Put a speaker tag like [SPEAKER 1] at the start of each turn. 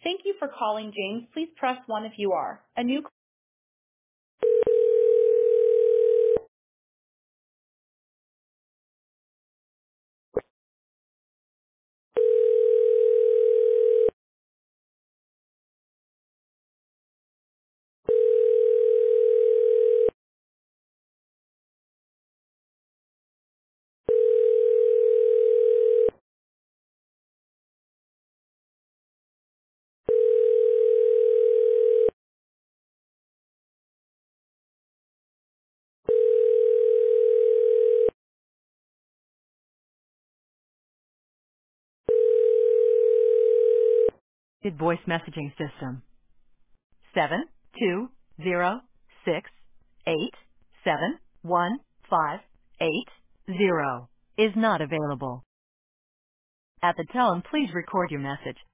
[SPEAKER 1] Thank you for calling, James. Please press 1 if you are. A new voice messaging system 72068715880 is not available. At the tone, please record your message.